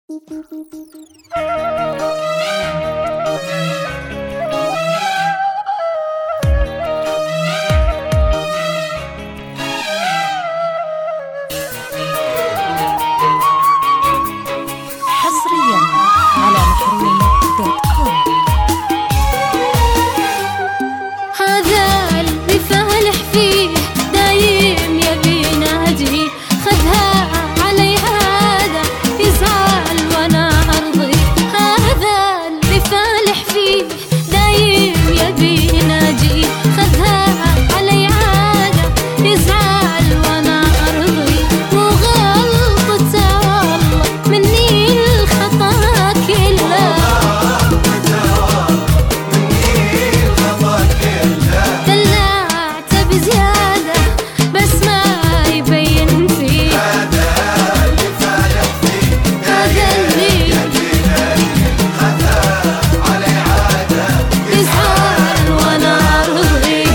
حصريا على محروم.com. هذا اللي فالح فيه دايم يبي نادي، خذها علي هذا يزعل وانا ارضي. هذا اللي فالح فيه دايم يبي نادي، خذها علي هذا يزعل وانا ارضي. وغلطته والله مني الخطا كله، دلعته بزيادة بس ما يبين فيه. هذا اللي فالح فيه هذا اللي علي عادة يزعل وانا ارضي.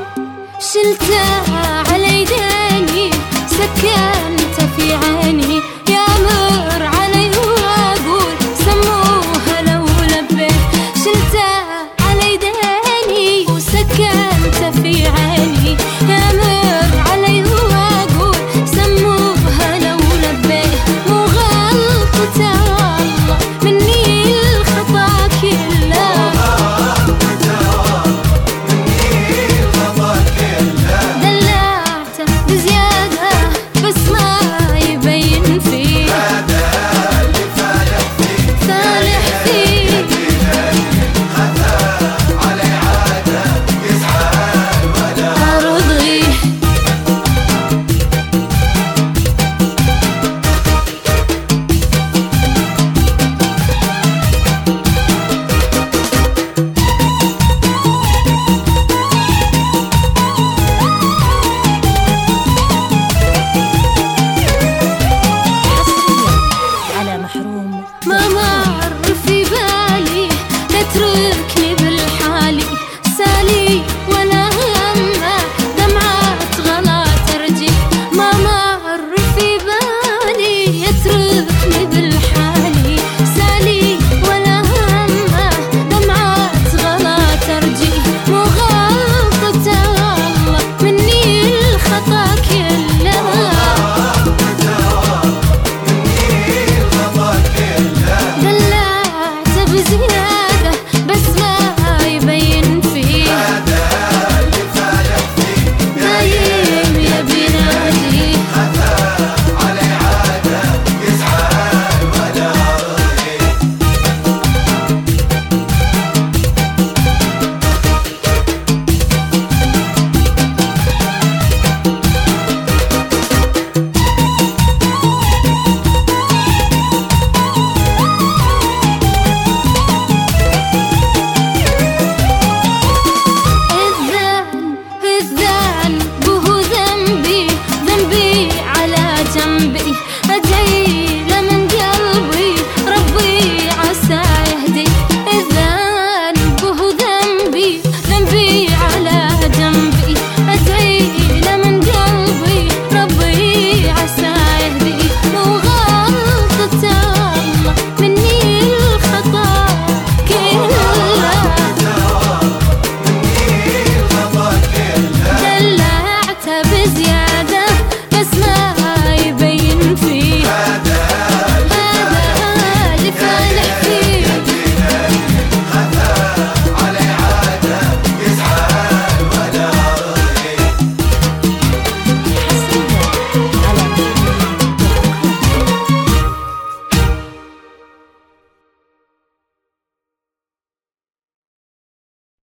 شلته على يديني، سكنته في عيني،